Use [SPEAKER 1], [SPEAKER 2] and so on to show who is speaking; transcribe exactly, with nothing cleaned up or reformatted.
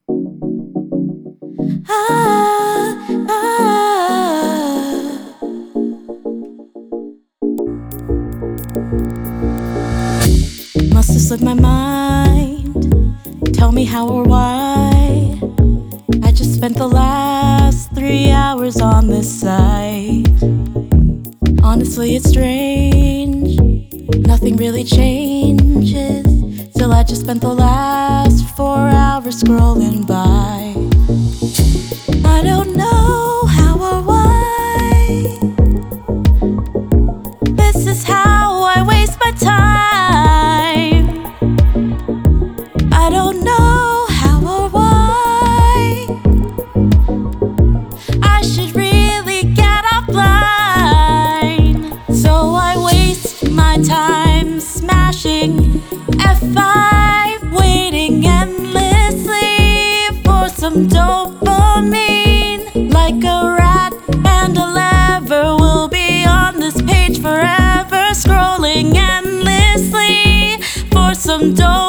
[SPEAKER 1] Ah, ah. Must have slipped my mind. Tell me how or why I just spent the last three hours on this site. Honestly, it's strange. Nothing really changes. Still, I just spent the last four hours scrolling by. I don't know how or why. This is how I waste my time. I don't know how or why. I should really get offline. So I waste my time smashing F five, waiting endlessly for some dopamine. Like a rat and a lever, will be on this page forever, scrolling endlessly for some dopamine.